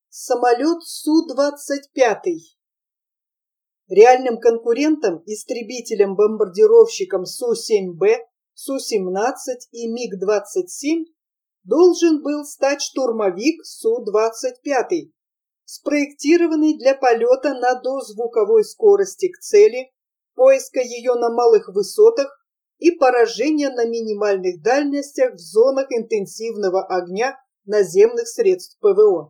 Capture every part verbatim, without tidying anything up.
Самолет Су двадцать пять. Реальным конкурентом, истребителям-бомбардировщикам Су семь Б, Су семнадцать и Миг двадцать семь должен был стать штурмовик Су двадцать пять, спроектированный для полета на дозвуковой скорости к цели, поиска ее на малых высотах и поражения на минимальных дальностях в зонах интенсивного огня наземных средств ПВО.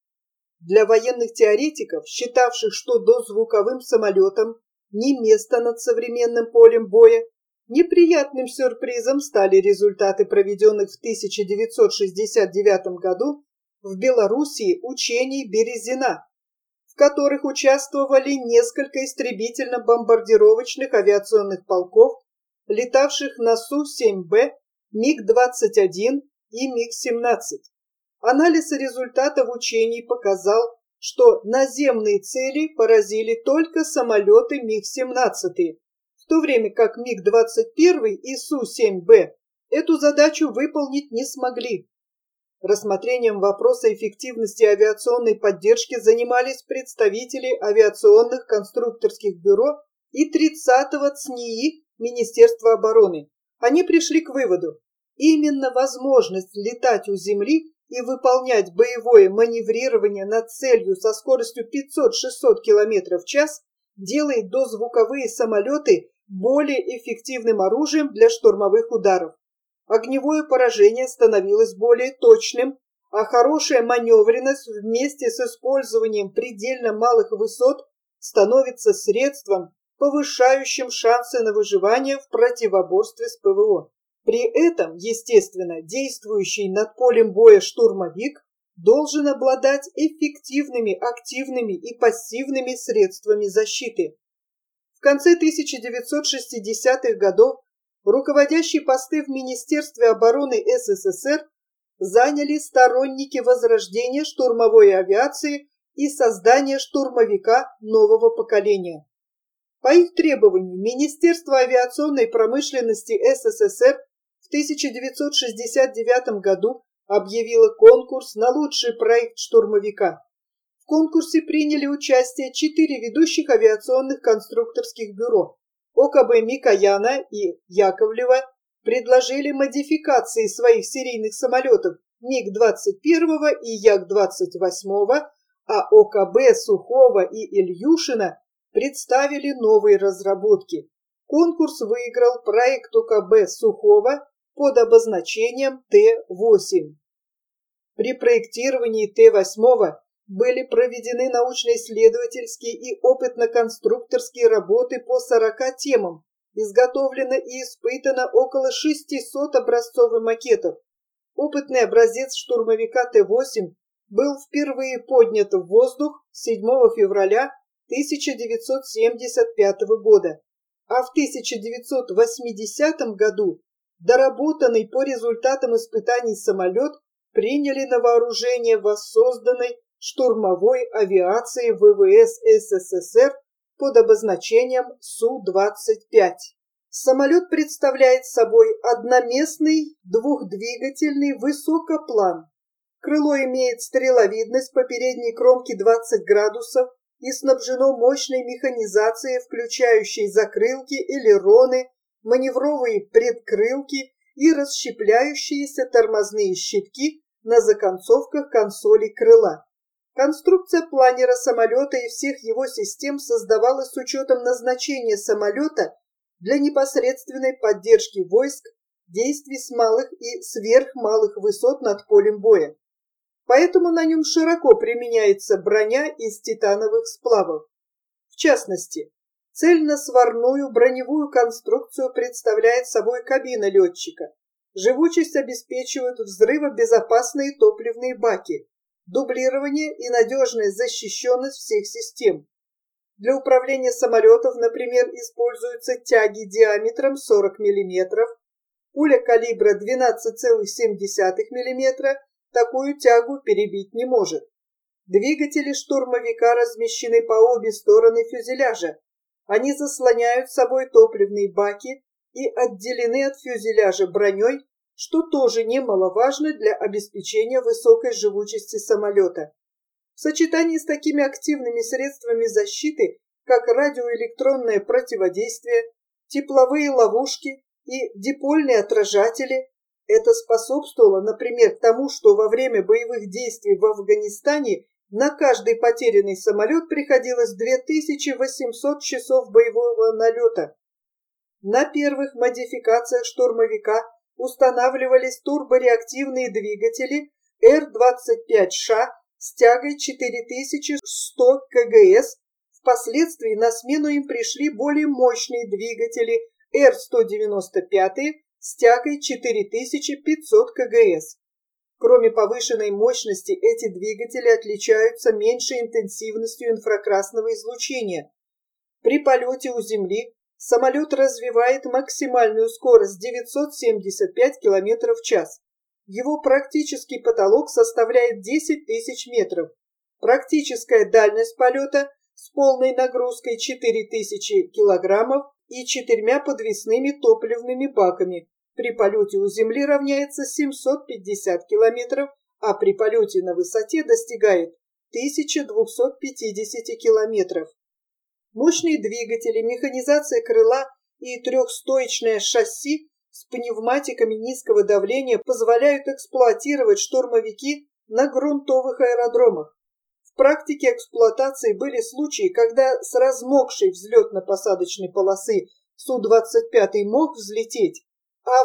Для военных теоретиков, считавших, что дозвуковым самолетам не место над современным полем боя, неприятным сюрпризом стали результаты проведенных в тысяча девятьсот шестьдесят девятом году в Белоруссии учений «Березина», в которых участвовали несколько истребительно-бомбардировочных авиационных полков, летавших на Су семь Б, Миг двадцать один и Миг семнадцать. Анализ результатов учений показал, что наземные цели поразили только самолеты Миг семнадцать, в то время как Миг двадцать один и Су семь Б эту задачу выполнить не смогли. Рассмотрением вопроса эффективности авиационной поддержки занимались представители авиационных конструкторских бюро и тридцатого ЦНИИ Министерства обороны. Они пришли к выводу: именно возможность летать у земли и выполнять боевое маневрирование над целью со скоростью пятьсот-шестьсот км в час делает дозвуковые самолеты более эффективным оружием для штурмовых ударов. Огневое поражение становилось более точным, а хорошая маневренность вместе с использованием предельно малых высот становится средством, повышающим шансы на выживание в противоборстве с ПВО. При этом, естественно, действующий над полем боя штурмовик должен обладать эффективными активными и пассивными средствами защиты. В конце тысяча девятьсот шестидесятых годов руководящие посты в Министерстве обороны СССР заняли сторонники возрождения штурмовой авиации и создания штурмовика нового поколения. По их требованию Министерство авиационной промышленности СССР в тысяча девятьсот шестьдесят девятом году объявило конкурс на лучший проект штурмовика. В конкурсе приняли участие четыре ведущих авиационных конструкторских бюро. ОКБ Микояна и Яковлева предложили модификации своих серийных самолетов Миг двадцать один и Як двадцать восемь, а ОКБ Сухого и Ильюшина представили новые разработки. Конкурс выиграл проект ОКБ Сухого под обозначением Т восемь. При проектировании Т восемь были проведены научно-исследовательские и опытно-конструкторские работы по сорока темам, изготовлено и испытано около шестисот образцов и макетов. Опытный образец штурмовика Т восемь был впервые поднят в воздух седьмого февраля тысяча девятьсот семьдесят пятого года, а в тысяча девятьсот восьмидесятом году доработанный по результатам испытаний самолет приняли на вооружение воссозданной штурмовой авиации ВВС СССР под обозначением Су двадцать пять. Самолет представляет собой одноместный двухдвигательный высокоплан. Крыло имеет стреловидность по передней кромке двадцать градусов и снабжено мощной механизацией, включающей закрылки, элероны, маневровые предкрылки и расщепляющиеся тормозные щитки на законцовках консолей крыла. Конструкция планера самолета и всех его систем создавалась с учетом назначения самолета для непосредственной поддержки войск, действий с малых и сверхмалых высот над полем боя. Поэтому на нем широко применяется броня из титановых сплавов. В частности, цельносварную броневую конструкцию представляет собой кабина летчика. Живучесть обеспечивают взрывобезопасные топливные баки, дублирование и надежная защищенность всех систем. Для управления самолетов, например, используются тяги диаметром сорок миллиметров, пуля калибра двенадцать целых семь десятых миллиметра такую тягу перебить не может. Двигатели штурмовика размещены по обе стороны фюзеляжа. Они заслоняют собой топливные баки и отделены от фюзеляжа броней, что тоже немаловажно для обеспечения высокой живучести самолета. В сочетании с такими активными средствами защиты, как радиоэлектронное противодействие, тепловые ловушки и дипольные отражатели, это способствовало, например, тому, что во время боевых действий в Афганистане на каждый потерянный самолет приходилось две тысячи восемьсот часов боевого налета. На первых модификациях штурмовика устанавливались турбореактивные двигатели Р двадцать пять Ш с тягой четыре тысячи сто кГс. Впоследствии на смену им пришли более мощные двигатели Р сто девяносто пять с тягой четыре тысячи пятьсот кГс. Кроме повышенной мощности, эти двигатели отличаются меньшей интенсивностью инфракрасного излучения. При полете у Земли самолет развивает максимальную скорость девятьсот семьдесят пять километров в час. Его практический потолок составляет десять тысяч метров. Практическая дальность полета с полной нагрузкой четыре тысячи килограммов и четырьмя подвесными топливными баками при полете у Земли равняется семьсот пятьдесят километров, а при полете на высоте достигает тысяча двести пятьдесят километров. Мощные двигатели, механизация крыла и трехстоечное шасси с пневматиками низкого давления позволяют эксплуатировать штурмовики на грунтовых аэродромах. В практике эксплуатации были случаи, когда с размокшей взлетно-посадочной полосы Су двадцать пять мог взлететь, а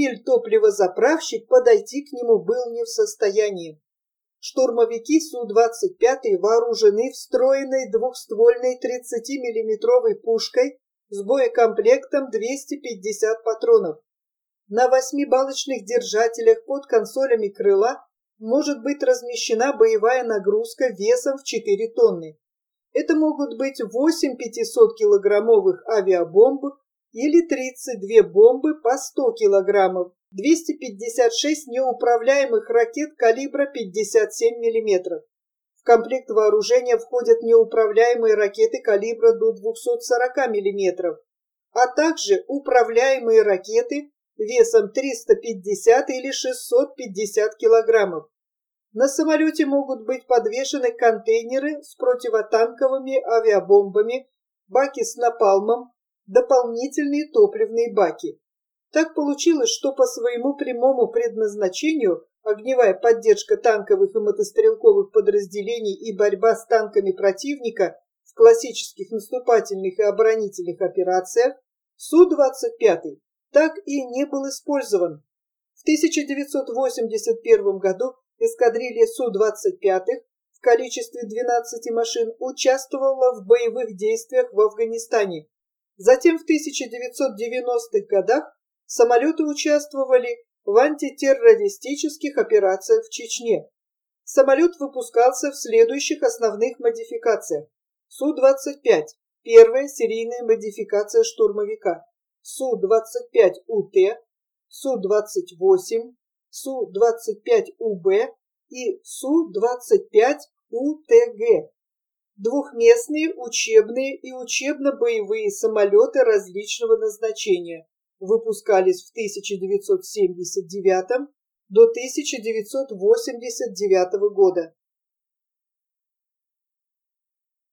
автомобиль-топливозаправщик подойти к нему был не в состоянии. Штурмовики Су двадцать пять вооружены встроенной двухствольной тридцатимиллиметровой пушкой с боекомплектом двести пятьдесят патронов. На восьмибалочных держателях под консолями крыла может быть размещена боевая нагрузка весом в четыре тонны. Это могут быть восемь пятисоткилограммовых авиабомб или тридцать две бомбы по сто килограммов, двести пятьдесят шесть неуправляемых ракет калибра пятьдесят семь миллиметров. В комплект вооружения входят неуправляемые ракеты калибра до двухсот сорока миллиметров, а также управляемые ракеты весом триста пятьдесят или шестьсот пятьдесят килограммов. На самолете могут быть подвешены контейнеры с противотанковыми авиабомбами, баки с напалмом, дополнительные топливные баки. Так получилось, что по своему прямому предназначению огневая поддержка танковых и мотострелковых подразделений и борьба с танками противника в классических наступательных и оборонительных операциях Су двадцать пять так и не был использован. В тысяча девятьсот восемьдесят первом году эскадрилья Су двадцать пять в количестве двенадцати машин участвовала в боевых действиях в Афганистане. Затем в тысяча девятьсот девяностых годах самолеты участвовали в антитеррористических операциях в Чечне. Самолет выпускался в следующих основных модификациях. Су двадцать пять – первая серийная модификация штурмовика. Су двадцать пять У Т, Су двадцать восемь, Су двадцать пять У Б и Су двадцать пять У Т Г. Двухместные учебные и учебно-боевые самолеты различного назначения выпускались в тысяча девятьсот семьдесят девятом до тысяча девятьсот восемьдесят девятого года.